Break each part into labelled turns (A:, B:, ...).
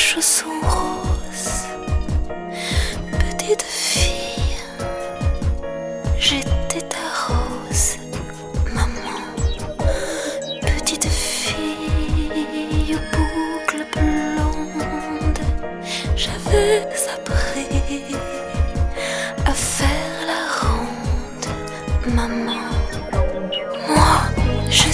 A: chaussons roses. Petite fille, j'étais ta rose, maman. Petite fille aux boucles blondes, j'avais appris à faire la ronde, maman. Moi, je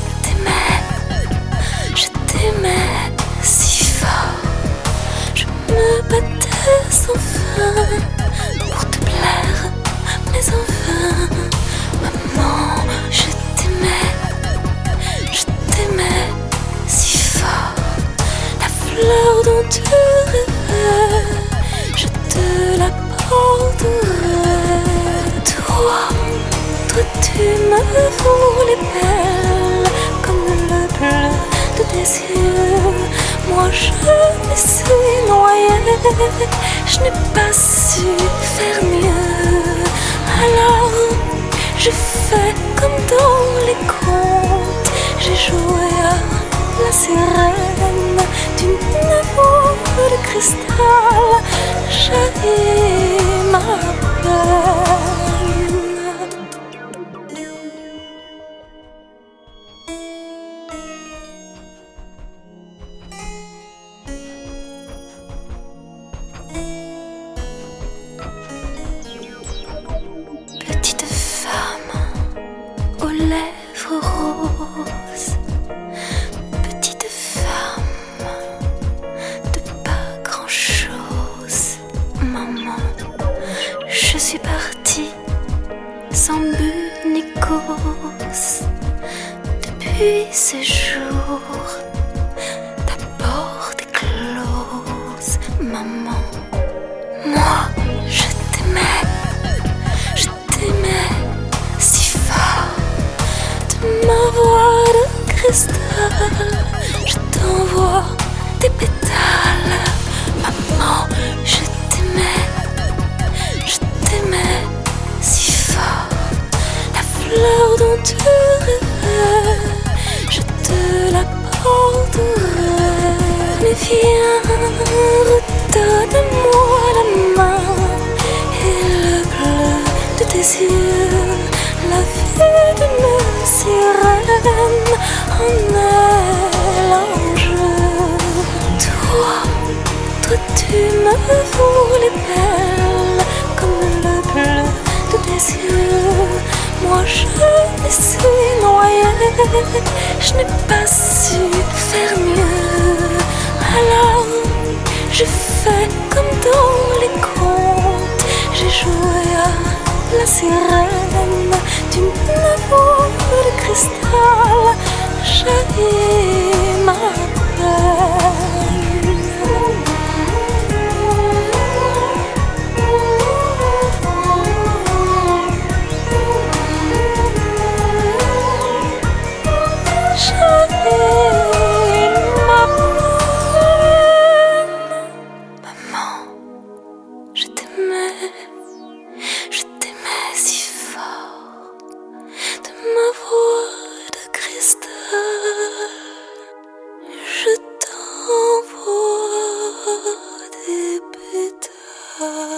A: t'aimais si fort. Je me battais sans fin pour te plaire, mais en vain. Maman, je t'aimais si fort. La fleur dont tu rêvais, je te la porterai. Toi tu me voulais belle comme le bleu de tes yeux. Moi je me suis noyée, je n'ai pas su faire mieux. Alors j'ai fait comme dans les contes, j'ai joué à la sirène d'une voix de cristal. Jaillit ma peine. Petite femme aux lèvres roses, petite femme de pas grand-chose, maman. Je suis partie sans but ni cause. Depuis ce jour, ta porte est close, maman. Moi, je t'aimais si fort. De ma voix de cristal, je t'envoie des pétales. Maman, je t'aimais si fort. La fleur dont tu rêvais, je te la porterai. Mais viens, redonne-moi la main et le bleu de tes yeux. La vie d'une sirène en est l'enjeu. Toi tu me voulais belle comme le bleu de tes yeux. Moi je me suis noyée, je n'ai pas su faire mieux. Alors je fais comme dans les contes, j'ai joué à la sirène d'une voix de cristal. Jaillit ma peine. Je t'aimais si fort. De ma voix de cristal, je t'envoie des pétales.